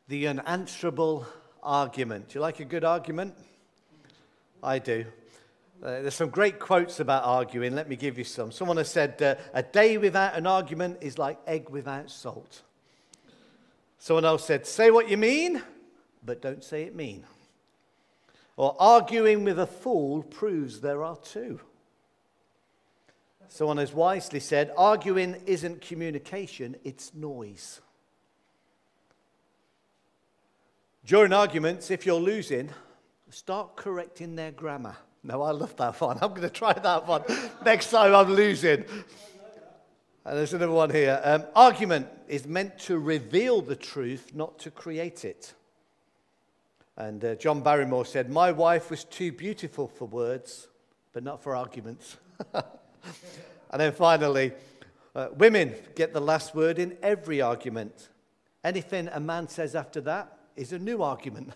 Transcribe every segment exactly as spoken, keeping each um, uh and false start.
The unanswerable argument. Do you like a good argument? I do. Uh, there's some great quotes about arguing. Let me give you some. Someone has said, uh, a day without an argument is like egg without salt. Someone else said, say what you mean, but don't say it mean. Or arguing with a fool proves there are two. Someone has wisely said, arguing isn't communication, it's noise. During arguments, if you're losing, start correcting their grammar. No, I love that one. I'm going to try that one next time I'm losing. And there's another one here. Um, argument is meant to reveal the truth, not to create it. And uh, John Barrymore said, my wife was too beautiful for words, but not for arguments. And then finally, uh, women get the last word in every argument. Anything a man says after that is a new argument.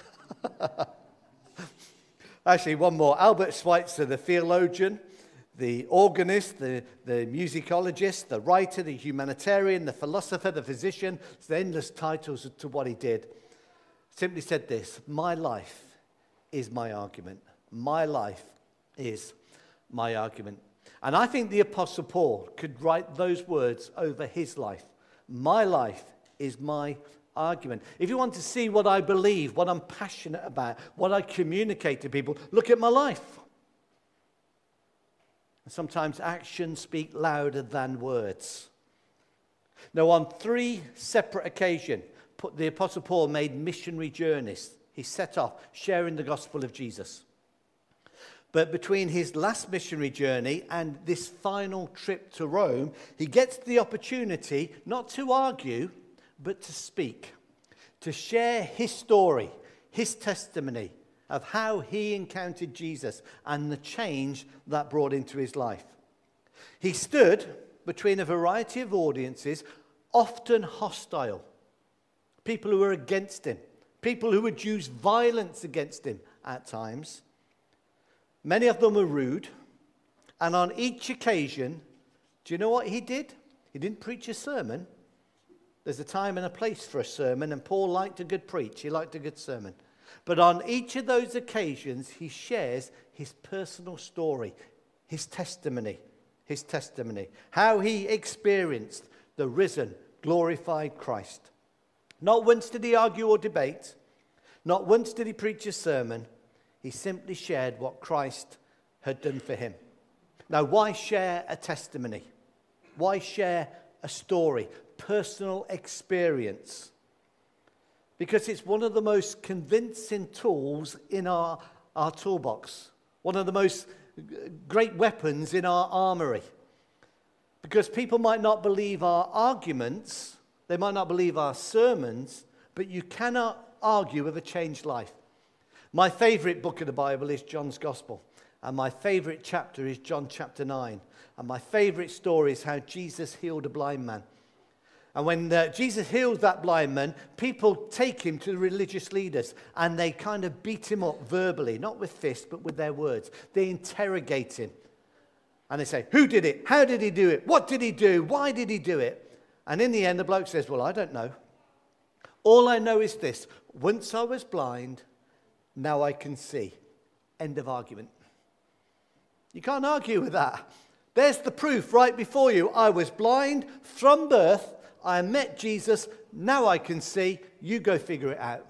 Actually, one more. Albert Schweitzer, the theologian, the organist, the, the musicologist, the writer, the humanitarian, the philosopher, the physician, it's the endless titles to what he did, simply said this: my life is my argument. My life is my argument. And I think the Apostle Paul could write those words over his life. My life is my argument. If you want to see what I believe, what I'm passionate about, what I communicate to people, look at my life. Sometimes actions speak louder than words. Now, on three separate occasions, the Apostle Paul made missionary journeys. He set off sharing the gospel of Jesus. But between his last missionary journey and this final trip to Rome, he gets the opportunity not to argue, but to speak, to share his story, his testimony of how he encountered Jesus and the change that brought into his life. He stood between a variety of audiences, often hostile, people who were against him, people who would use violence against him at times. Many of them were rude, and on each occasion, do you know what he did? He didn't preach a sermon. There's a time and a place for a sermon, and Paul liked a good preach. He liked a good sermon. But on each of those occasions, he shares his personal story, his testimony, his testimony, how he experienced the risen, glorified Christ. Not once did he argue or debate. Not once did he preach a sermon. He simply shared what Christ had done for him. Now, why share a testimony? Why share a story, personal experience? Because it's one of the most convincing tools in our, our toolbox. One of the most great weapons in our armory. Because people might not believe our arguments, they might not believe our sermons, but you cannot argue with a changed life. My favorite book of the Bible is John's Gospel. And my favorite chapter is John chapter nine. And my favorite story is how Jesus healed a blind man. And when uh, Jesus heals that blind man, people take him to the religious leaders. And they kind of beat him up verbally, not with fists, but with their words. They interrogate him. And they say, who did it? How did he do it? What did he do? Why did he do it? And in the end, the bloke says, well, I don't know. All I know is this. Once I was blind, now I can see. End of argument. You can't argue with that. There's the proof right before you. I was blind from birth. I met Jesus. Now I can see. You go figure it out.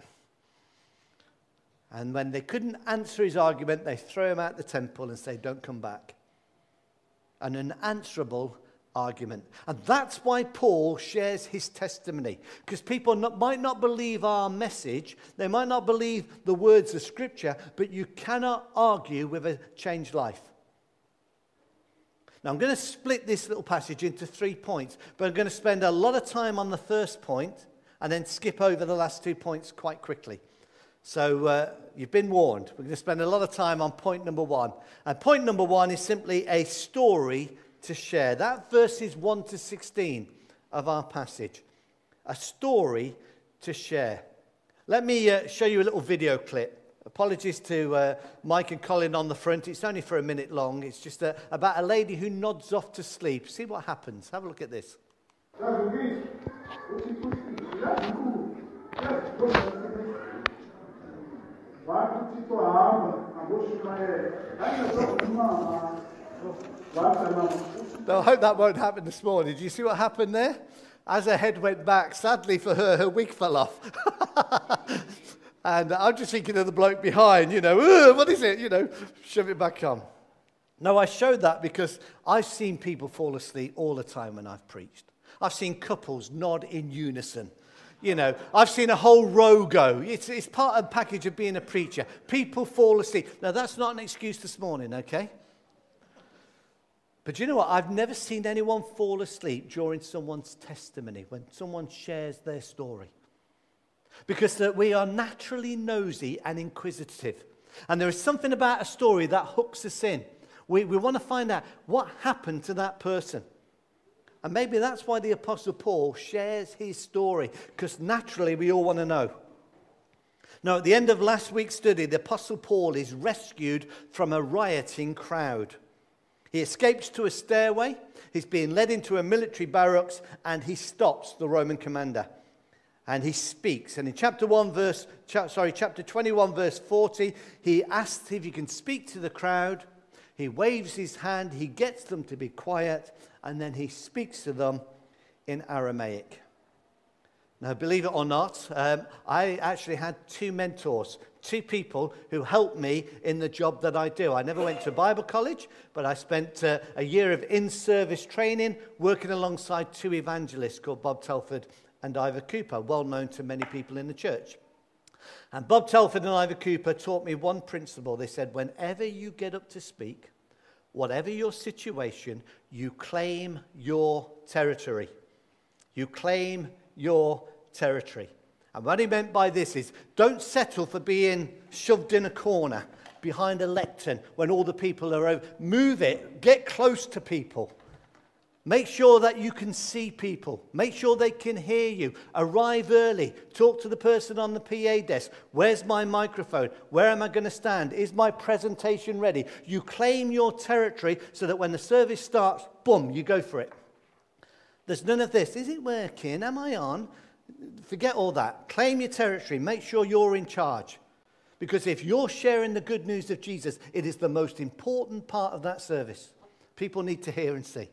And when they couldn't answer his argument, they throw him out the temple and say, don't come back. An unanswerable argument. And that's why Paul shares his testimony. Because people not, might not believe our message. They might not believe the words of Scripture. But you cannot argue with a changed life. Now, I'm going to split this little passage into three points. But I'm going to spend a lot of time on the first point. And then skip over the last two points quite quickly. So uh, you've been warned. We're going to spend a lot of time on point number one. And point number one is simply a story to share. That verses one to sixteen of our passage. A story to share. Let me uh, show you a little video clip. Apologies to uh, Mike and Colin on the front. It's only for a minute long. It's just uh, about a lady who nods off to sleep. See what happens. Have a look at this. No, I hope that won't happen this morning. Do you see what happened there? As her head went back, sadly for her, her wig fell off. And I'm just thinking of the bloke behind, you know, what is it? You know, shove it back on. No, I showed that because I've seen people fall asleep all the time when I've preached. I've seen couples nod in unison. You know, I've seen a whole row go. It's, it's part of the package of being a preacher. People fall asleep. Now, that's not an excuse this morning, okay? But you know what? I've never seen anyone fall asleep during someone's testimony, when someone shares their story. Because that we are naturally nosy and inquisitive. And there is something about a story that hooks us in. We, we want to find out what happened to that person. And maybe that's why the Apostle Paul shares his story, because naturally we all want to know. Now, at the end of last week's study, the Apostle Paul is rescued from a rioting crowd. He escapes to a stairway, he's being led into a military barracks, and he stops the Roman commander. And he speaks. And in chapter one, verse, cha- sorry, chapter twenty-one, verse forty, he asks if he can speak to the crowd. He waves his hand, he gets them to be quiet, and then he speaks to them in Aramaic. Now, believe it or not, um, I actually had two mentors, two people who helped me in the job that I do. I never went to Bible college, but I spent uh, a year of in-service training working alongside two evangelists called Bob Telford and Ivor Cooper, well known to many people in the church. And Bob Telford and Ivor Cooper taught me one principle. They said, whenever you get up to speak, whatever your situation, you claim your territory. You claim your territory. And what he meant by this is, don't settle for being shoved in a corner behind a lectern when all the people are over. Move it. Get close to people. Make sure that you can see people. Make sure they can hear you. Arrive early. Talk to the person on the P A desk. Where's my microphone? Where am I going to stand? Is my presentation ready? You claim your territory so that when the service starts, boom, you go for it. There's none of this. Is it working? Am I on? Forget all that. Claim your territory. Make sure you're in charge. Because if you're sharing the good news of Jesus, it is the most important part of that service. People need to hear and see.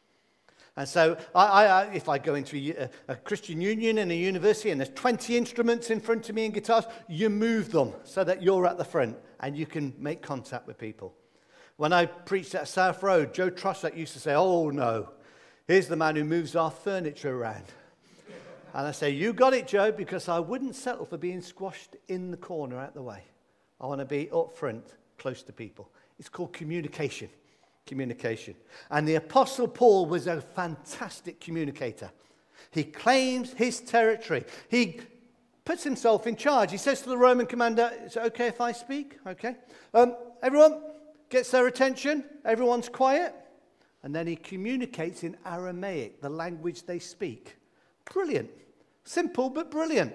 And so I, I, if I go into a, a Christian union and a university and there's twenty instruments in front of me and guitars, you move them so that you're at the front and you can make contact with people. When I preached at South Road, Joe Trossack used to say, oh no, here's the man who moves our furniture around. And I say, you got it, Joe, because I wouldn't settle for being squashed in the corner out the way. I want to be up front, close to people. It's called communication. Communication. And the Apostle Paul was a fantastic communicator. He claims his territory. He puts himself in charge. He says to the Roman commander, is it okay if I speak? Okay. Um, everyone gets their attention. Everyone's quiet. And then he communicates in Aramaic, the language they speak. Brilliant. Simple, but brilliant.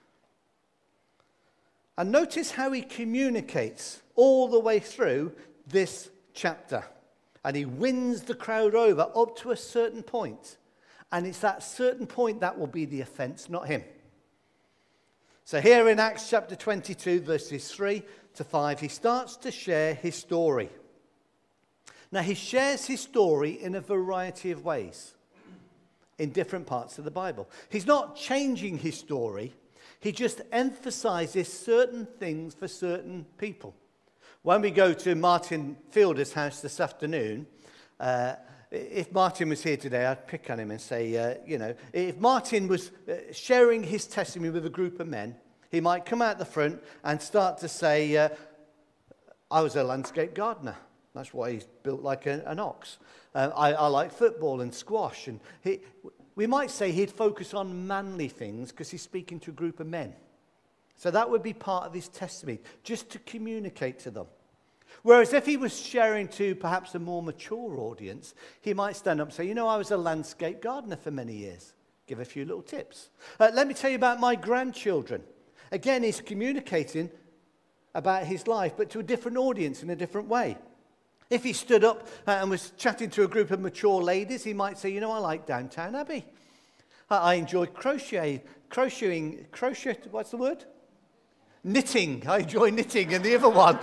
And notice how he communicates all the way through this chapter. And he wins the crowd over up to a certain point. And it's that certain point that will be the offense, not him. So here in Acts chapter twenty-two, verses three to five, he starts to share his story. Now, he shares his story in a variety of ways in different parts of the Bible. He's not changing his story. He just emphasizes certain things for certain people. When we go to Martin Fielder's house this afternoon, uh, if Martin was here today, I'd pick on him and say, uh, you know, if Martin was uh, sharing his testimony with a group of men, he might come out the front and start to say, uh, I was a landscape gardener. That's why he's built like a, an ox. Uh, I, I like football and squash. And he, we might say he'd focus on manly things because he's speaking to a group of men. So that would be part of his testimony, just to communicate to them. Whereas if he was sharing to perhaps a more mature audience, he might stand up and say, you know, I was a landscape gardener for many years. Give a few little tips. Uh, let me tell you about my grandchildren. Again, he's communicating about his life, but to a different audience in a different way. If he stood up and was chatting to a group of mature ladies, he might say, you know, I like Downtown Abbey. I enjoy crochet crocheting, crochet, what's the word? Knitting. I enjoy knitting, and the other one.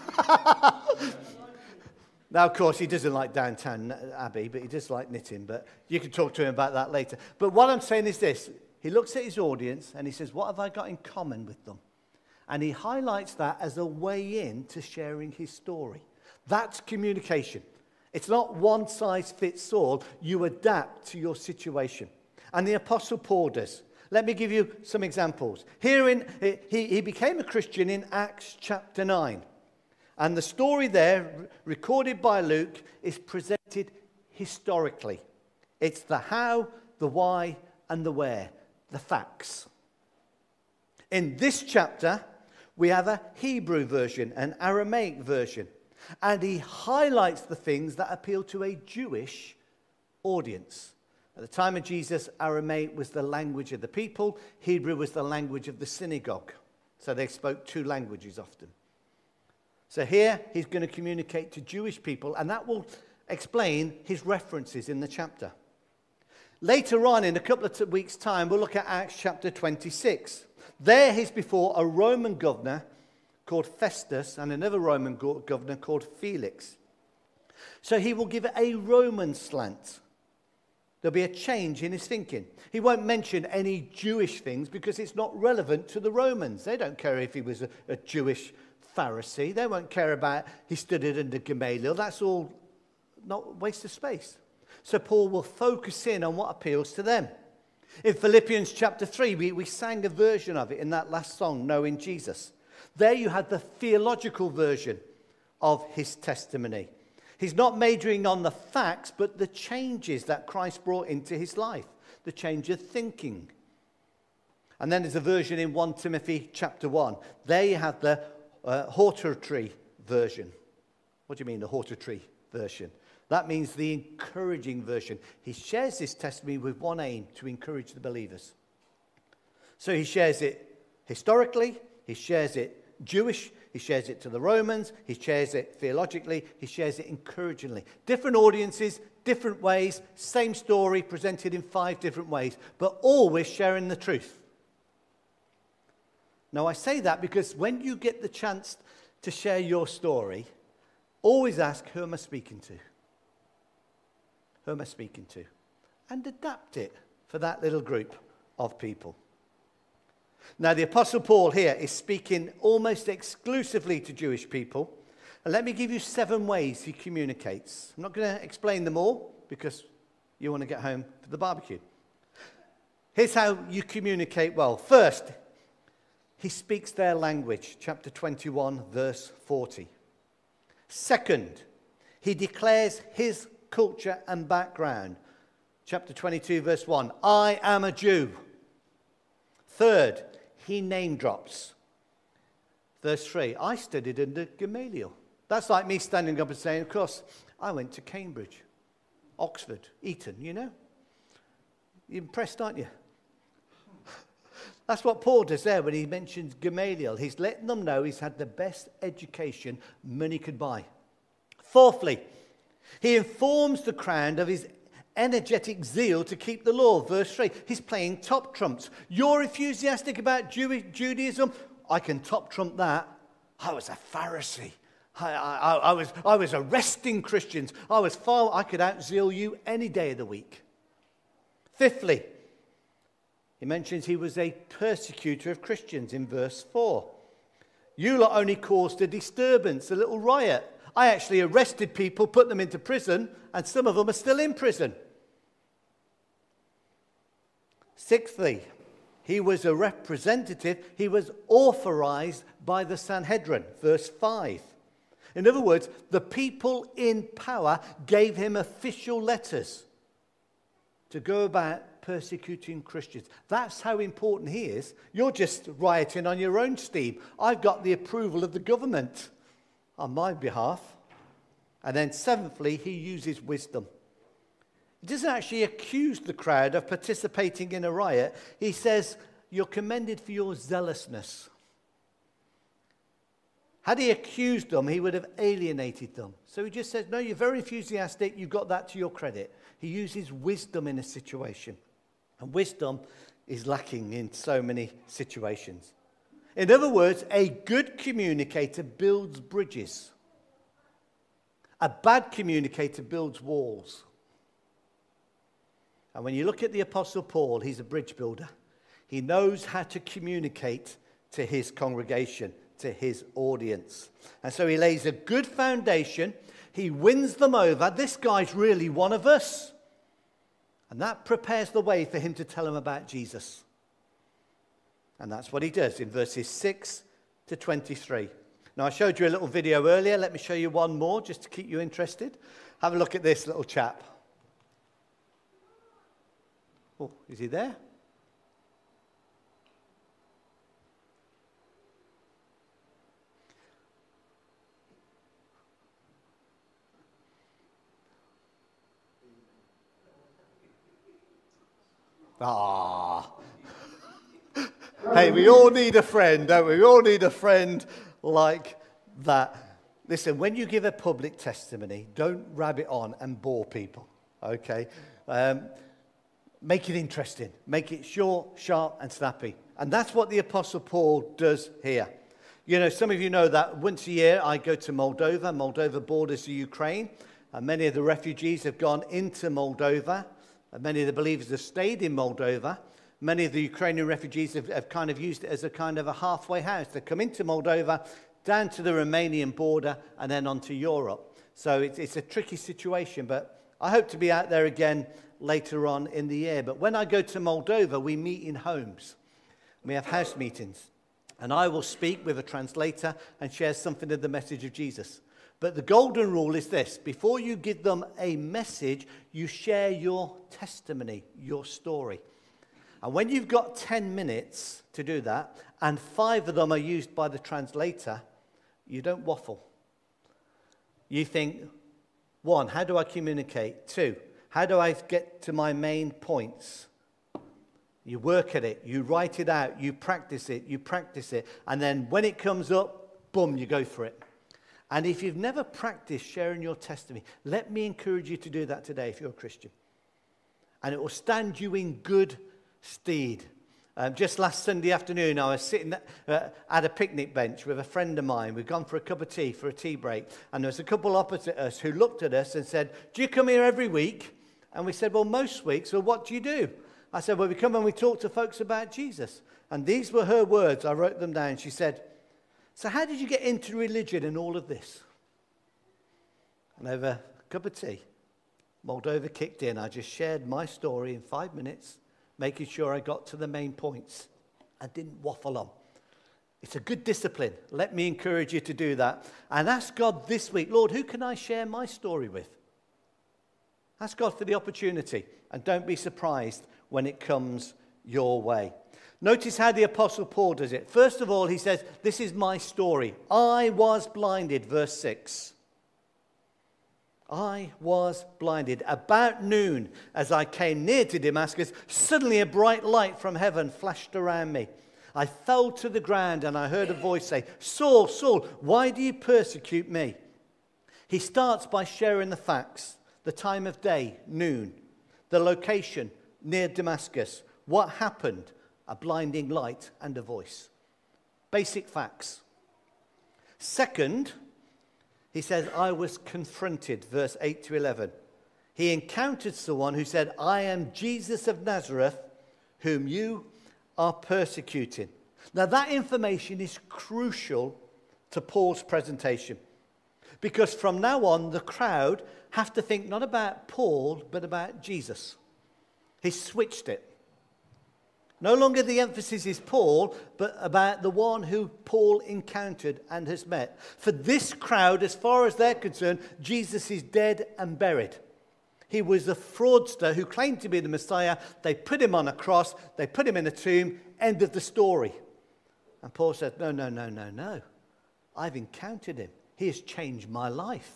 Now, of course, he doesn't like Downton Abbey, but he does like knitting, but you can talk to him about that later. But what I'm saying is this. He looks at his audience and he says, what have I got in common with them? And he highlights that as a way in to sharing his story. That's communication. It's not one size fits all. You adapt to your situation. And the Apostle Paul does. Let me give you some examples. Here in, he, he became a Christian in Acts chapter nine. And the story there, recorded by Luke, is presented historically. It's the how, the why, and the where, the facts. In this chapter, we have a Hebrew version, an Aramaic version. And he highlights the things that appeal to a Jewish audience. At the time of Jesus, Aramaic was the language of the people. Hebrew was the language of the synagogue. So they spoke two languages often. So here, he's going to communicate to Jewish people, and that will explain his references in the chapter. Later on, in a couple of t- weeks' time, we'll look at Acts chapter twenty-six. There, he's before a Roman governor called Festus and another Roman go- governor called Felix. So he will give it a Roman slant. There'll be a change in his thinking. He won't mention any Jewish things because it's not relevant to the Romans. They don't care if he was a, a Jewish Pharisee. They won't care about he studied under Gamaliel. That's all not waste of space. So Paul will focus in on what appeals to them. In Philippians chapter three, we, we sang a version of it in that last song, Knowing Jesus. There you had the theological version of his testimony. He's not majoring on the facts, but the changes that Christ brought into his life, the change of thinking. And then there's a version in First Timothy chapter one. There you have the uh, hortatory version. What do you mean, the hortatory version? That means the encouraging version. He shares this testimony with one aim, to encourage the believers. So he shares it historically, he shares it Jewish, he shares it to the Romans, he shares it theologically, he shares it encouragingly. Different audiences, different ways, same story presented in five different ways, but always sharing the truth. Now I say that because when you get the chance to share your story, always ask, who am I speaking to? Who am I speaking to? And adapt it for that little group of people. Now, the Apostle Paul here is speaking almost exclusively to Jewish people. And let me give you seven ways he communicates. I'm not going to explain them all because you want to get home for the barbecue. Here's how you communicate well. First, he speaks their language. Chapter twenty-one, verse forty. Second, he declares his culture and background. Chapter twenty-two, verse one. I am a Jew. Third, he name drops. Verse three, I studied under Gamaliel. That's like me standing up and saying, of course, I went to Cambridge, Oxford, Eton, you know. You're impressed, aren't you? That's what Paul does there when he mentions Gamaliel. He's letting them know he's had the best education money could buy. Fourthly, he informs the crowd of his energetic zeal to keep the law. Verse three, he's playing top trumps. You're enthusiastic about Jew- Judaism? I can top trump that. I was a Pharisee. I, I, I, was, I was arresting Christians. I was far, I could outzeal you any day of the week. Fifthly, he mentions he was a persecutor of Christians in verse four. You lot only caused a disturbance, a little riot. I actually arrested people, put them into prison, and some of them are still in prison. Sixthly, he was a representative. He was authorized by the Sanhedrin, verse five. In other words, the people in power gave him official letters to go about persecuting Christians. That's how important he is. You're just rioting on your own steam. I've got the approval of the government on my behalf. And then seventhly, he uses wisdom. He doesn't actually accuse the crowd of participating in a riot. He says, you're commended for your zealousness. Had he accused them, he would have alienated them. So he just says, no, you're very enthusiastic. You've got that to your credit. He uses wisdom in a situation. And wisdom is lacking in so many situations. In other words, a good communicator builds bridges. A bad communicator builds walls. And when you look at the Apostle Paul, he's a bridge builder. He knows how to communicate to his congregation, to his audience. And so he lays a good foundation. He wins them over. This guy's really one of us. And that prepares the way for him to tell them about Jesus. And that's what he does in verses six to twenty-three. Now, I showed you a little video earlier. Let me show you one more just to keep you interested. Have a look at this little chap. Oh, is he there? Ah. Hey, we all need a friend, don't we? We all need a friend like that. Listen, when you give a public testimony, don't rabbit on and bore people, okay? Um, make it interesting. Make it short, sharp, and snappy. And that's what the Apostle Paul does here. You know, some of you know that once a year I go to Moldova. Moldova borders the Ukraine. And many of the refugees have gone into Moldova. And many of the believers have stayed in Moldova. Many of the Ukrainian refugees have, have kind of used it as a kind of a halfway house. They come into Moldova, down to the Romanian border, and then on to Europe. So it's, it's a tricky situation, but I hope to be out there again later on in the year. But when I go to Moldova, we meet in homes. We have house meetings. And I will speak with a translator and share something of the message of Jesus. But the golden rule is this: before you give them a message, you share your testimony, your story. And when you've got ten minutes to do that, and five of them are used by the translator, you don't waffle. You think, one, how do I communicate? Two, how do I get to my main points? You work at it, you write it out, you practice it, you practice it, and then when it comes up, boom, you go for it. And if you've never practiced sharing your testimony, let me encourage you to do that today if you're a Christian. And it will stand you in good stead. Um, just last Sunday afternoon, I was sitting uh, at a picnic bench with a friend of mine. We'd gone for a cup of tea for a tea break. And there was a couple opposite us who looked at us and said, "Do you come here every week?" And we said, "Well, most weeks." "Well, what do you do?" I said, "Well, we come and we talk to folks about Jesus." And these were her words. I wrote them down. She said, "So how did you get into religion and all of this?" And over a cup of tea, Moldova kicked in. I just shared my story in five minutes, making sure I got to the main points. I didn't waffle on. It's a good discipline. Let me encourage you to do that. And ask God this week, "Lord, who can I share my story with?" Ask God for the opportunity. And don't be surprised when it comes your way. Notice how the Apostle Paul does it. First of all, he says, "This is my story. I was blinded," verse six. I was blinded. "About noon, as I came near to Damascus, suddenly a bright light from heaven flashed around me. I fell to the ground and I heard a voice say, 'Saul, Saul, why do you persecute me?'" He starts by sharing the facts. The time of day, noon. The location, near Damascus. What happened? A blinding light and a voice. Basic facts. Second, he says, "I was confronted," verse eight to eleven. He encountered someone who said, "I am Jesus of Nazareth, whom you are persecuting." Now that information is crucial to Paul's presentation. Because from now on, the crowd have to think not about Paul, but about Jesus. He switched it. No longer the emphasis is Paul, but about the one who Paul encountered and has met. For this crowd, as far as they're concerned, Jesus is dead and buried. He was a fraudster who claimed to be the Messiah. They put him on a cross. They put him in a tomb. End of the story. And Paul said, no, no, no, no, no. I've encountered him. He has changed my life.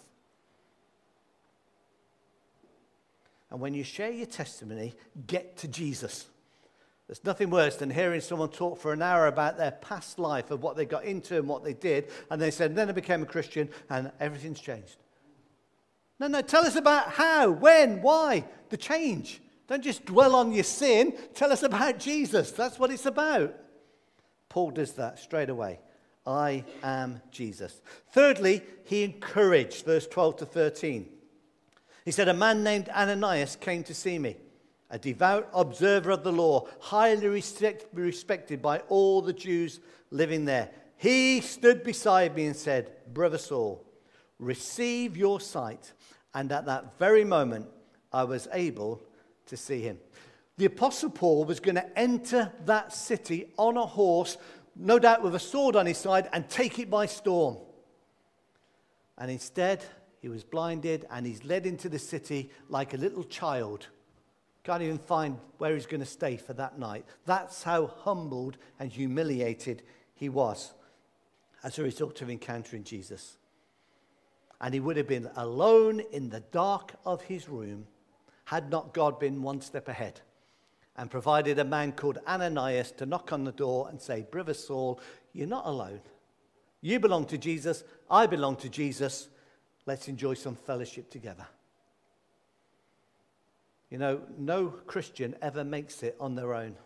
And when you share your testimony, get to Jesus. There's nothing worse than hearing someone talk for an hour about their past life, of what they got into and what they did, and they said, then I became a Christian, and everything's changed. No, no, tell us about how, when, why, the change. Don't just dwell on your sin. Tell us about Jesus. That's what it's about. Paul does that straight away. I am Jesus. Thirdly, he encouraged, verse twelve to thirteen. He said, a man named Ananias came to see me, a devout observer of the law, highly respect, respected by all the Jews living there. He stood beside me and said, Brother Saul, receive your sight. And at that very moment, I was able to see him. The Apostle Paul was going to enter that city on a horse, no doubt with a sword on his side, and take it by storm. And instead, he was blinded and he's led into the city like a little child. Can't even find where he's going to stay for that night. That's how humbled and humiliated he was as a result of encountering Jesus. And he would have been alone in the dark of his room had not God been one step ahead and provided a man called Ananias to knock on the door and say, Brother Saul, you're not alone. You belong to Jesus. I belong to Jesus. Let's enjoy some fellowship together. You know, no Christian ever makes it on their own.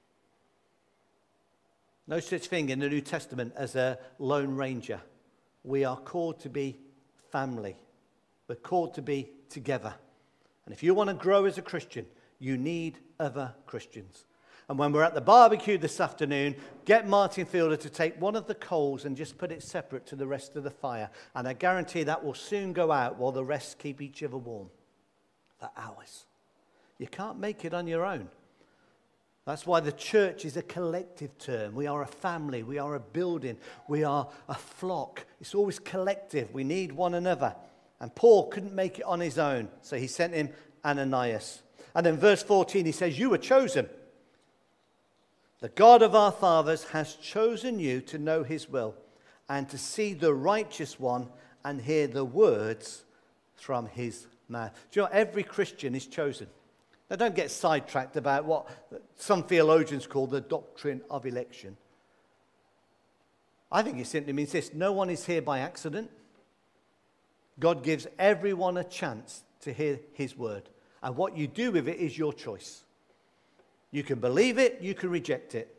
No such thing in the New Testament as a lone ranger. We are called to be family. We're called to be together. And if you want to grow as a Christian, you need other Christians. And when we're at the barbecue this afternoon, get Martin Fielder to take one of the coals and just put it separate to the rest of the fire. And I guarantee that will soon go out while the rest keep each other warm for hours. You can't make it on your own. That's why the church is a collective term. We are a family. We are a building. We are a flock. It's always collective. We need one another. And Paul couldn't make it on his own, so he sent him Ananias. And then verse fourteen, he says, you were chosen. The God of our fathers has chosen you to know his will and to see the righteous one and hear the words from his mouth. Do you know, every Christian is chosen. Now, don't get sidetracked about what some theologians call the doctrine of election. I think it simply means this: no one is here by accident. God gives everyone a chance to hear his word. And what you do with it is your choice. You can believe it, you can reject it.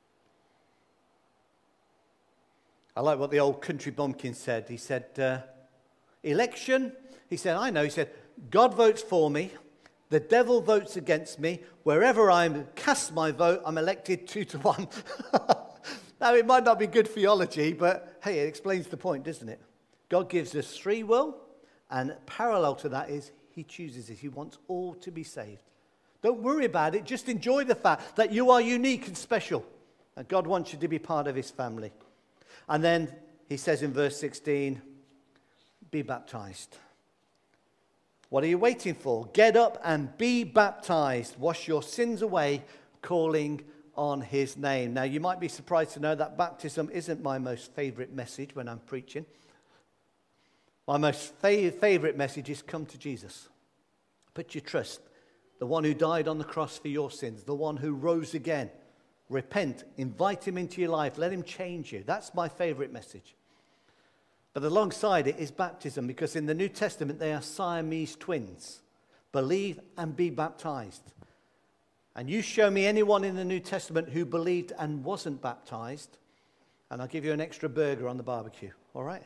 I like what the old country bumpkin said. He said, uh, election, he said, I know, he said, God votes for me. The devil votes against me. Wherever I cast my vote, I'm elected two to one. Now, it might not be good theology, but hey, it explains the point, doesn't it? God gives us free will, and parallel to that is he chooses us. He wants all to be saved. Don't worry about it. Just enjoy the fact that you are unique and special, and God wants you to be part of his family. And then he says in verse sixteen, be baptized. What are you waiting for? Get up and be baptized. Wash your sins away, calling on his name. Now, you might be surprised to know that baptism isn't my most favorite message when I'm preaching. My most fa- favorite message is come to Jesus. Put your trust. The one who died on the cross for your sins. The one who rose again. Repent. Invite him into your life. Let him change you. That's my favorite message. But alongside it is baptism, because in the New Testament they are Siamese twins. Believe and be baptized. And you show me anyone in the New Testament who believed and wasn't baptized, and I'll give you an extra burger on the barbecue. All right?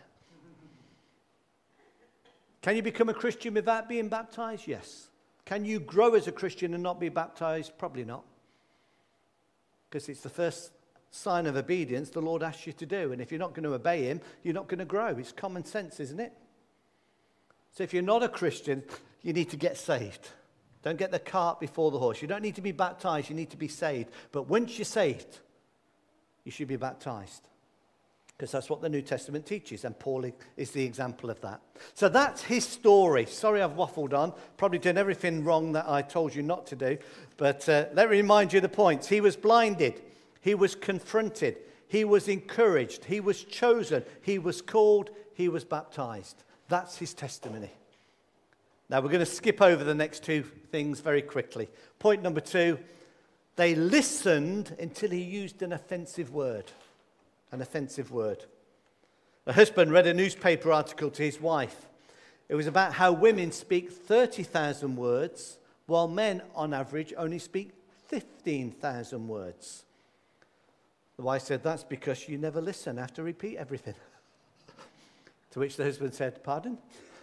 Can you become a Christian without being baptized? Yes. Can you grow as a Christian and not be baptized? Probably not. Because it's the first sign of obedience the Lord asks you to do. And if you're not going to obey him, you're not going to grow. It's common sense, isn't it? So if you're not a Christian, you need to get saved. Don't get the cart before the horse. You don't need to be baptized. You need to be saved. But once you're saved, you should be baptized. Because that's what the New Testament teaches, and Paul is the example of that. So that's his story. Sorry I've waffled on. Probably done everything wrong that I told you not to do. But uh, let me remind you the points. He was blinded. He was confronted. He was encouraged. He was chosen. He was called. He was baptized. That's his testimony. Now we're going to skip over the next two things very quickly. Point number two, they listened until he used an offensive word. An offensive word. A husband read a newspaper article to his wife. It was about how women speak thirty thousand words, while men, on average, only speak fifteen thousand words. The wife said, that's because you never listen. I have to repeat everything. To which the husband said, pardon?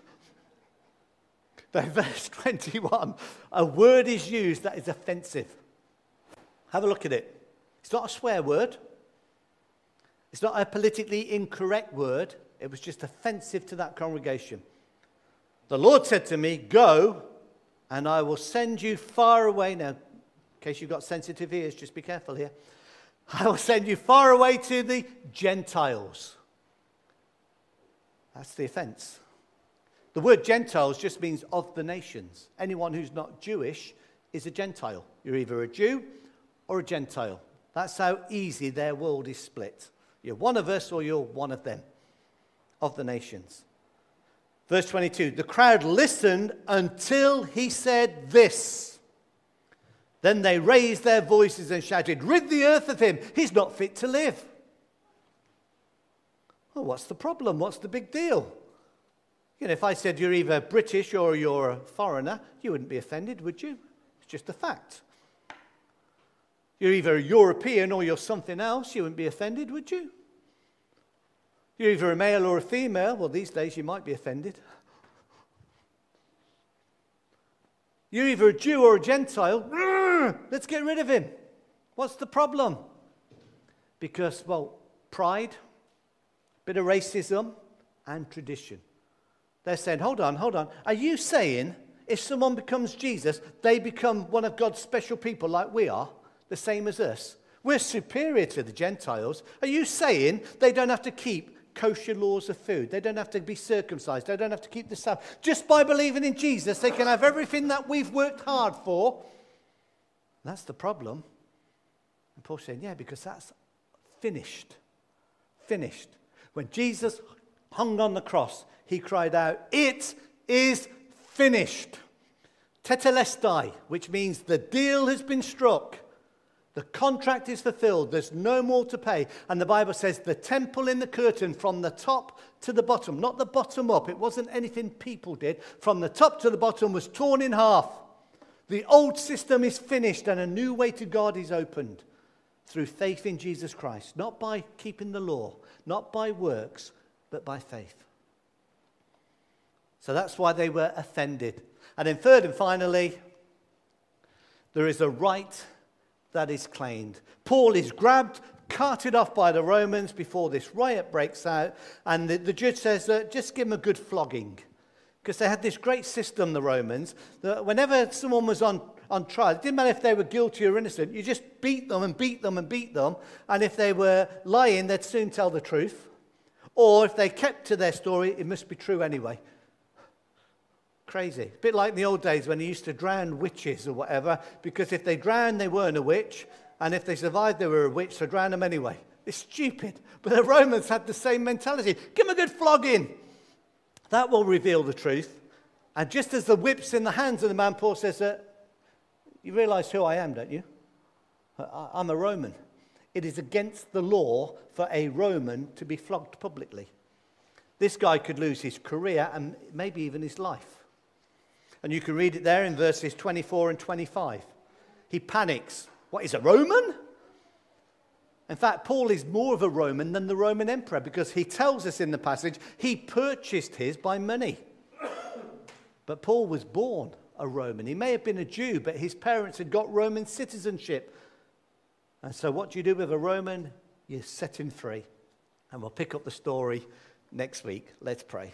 Then verse twenty-one, a word is used that is offensive. Have a look at it. It's not a swear word. It's not a politically incorrect word. It was just offensive to that congregation. The Lord said to me, go, and I will send you far away. Now, in case you've got sensitive ears, just be careful here. I will send you far away to the Gentiles. That's the offense. The word Gentiles just means of the nations. Anyone who's not Jewish is a Gentile. You're either a Jew or a Gentile. That's how easy their world is split. You're one of us or you're one of them, of the nations. Verse twenty-two, the crowd listened until he said this. Then they raised their voices and shouted, rid the earth of him. He's not fit to live. Well, what's the problem? What's the big deal? You know, if I said you're either British or you're a foreigner, you wouldn't be offended, would you? It's just a fact. You're either a European or you're something else, you wouldn't be offended, would you? You're either a male or a female, well, these days you might be offended. You're either a Jew or a Gentile, let's get rid of him. What's the problem? Because, well, pride, bit of racism, and tradition. They're saying, hold on, hold on. Are you saying if someone becomes Jesus, they become one of God's special people like we are, the same as us? We're superior to the Gentiles. Are you saying they don't have to keep kosher laws of food? They don't have to be circumcised. They don't have to keep the Sabbath. Just by believing in Jesus, they can have everything that we've worked hard for. That's the problem. And Paul's saying, yeah, because that's finished. Finished. When Jesus hung on the cross, he cried out, it is finished. Tetelestai, which means the deal has been struck. The contract is fulfilled. There's no more to pay. And the Bible says the temple in the curtain from the top to the bottom, not the bottom up. It wasn't anything people did. From the top to the bottom was torn in half. The old system is finished and a new way to God is opened through faith in Jesus Christ. Not by keeping the law, not by works, but by faith. So that's why they were offended. And then third and finally, there is a right that is claimed. Paul is grabbed, carted off by the Romans before this riot breaks out, and the, the judge says, uh, just give him a good flogging. Because they had this great system, the Romans, that whenever someone was on, on trial, it didn't matter if they were guilty or innocent, you just beat them and beat them and beat them, and if they were lying, they'd soon tell the truth. Or if they kept to their story, it must be true anyway. Crazy. A bit like in the old days when they used to drown witches or whatever, because if they drowned, they weren't a witch, and if they survived, they were a witch, so drown them anyway. It's stupid. But the Romans had the same mentality. Give them a good flogging. That will reveal the truth. And just as the whip's in the hands of the man, Paul says, uh, you realize who I am, don't you? I'm a Roman. It is against the law for a Roman to be flogged publicly. This guy could lose his career and maybe even his life. And you can read it there in verses twenty-four and twenty-five. He panics. What, is a Roman? In fact, Paul is more of a Roman than the Roman emperor because he tells us in the passage he purchased his by money. But Paul was born a Roman. He may have been a Jew, but his parents had got Roman citizenship. And so what do you do with a Roman? You set him free. And we'll pick up the story next week. Let's pray.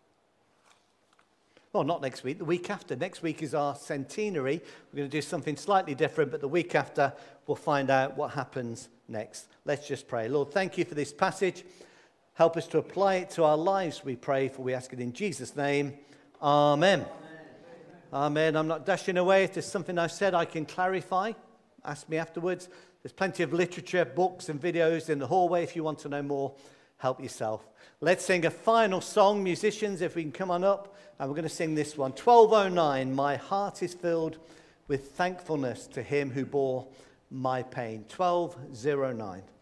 Well, not next week, the week after. Next week is our centenary. We're going to do something slightly different, but the week after we'll find out what happens next. Let's just pray. Lord, thank you for this passage. Help us to apply it to our lives, we pray, for we ask it in Jesus' name. Amen. Amen. Amen. I'm not dashing away. If there's something I've said I can clarify, ask me afterwards. There's plenty of literature, books and videos in the hallway if you want to know more. Help yourself. Let's sing a final song, musicians, if we can come on up. And we're going to sing this one. twelve oh nine, my heart is filled with thankfulness to him who bore my pain. twelve oh nine.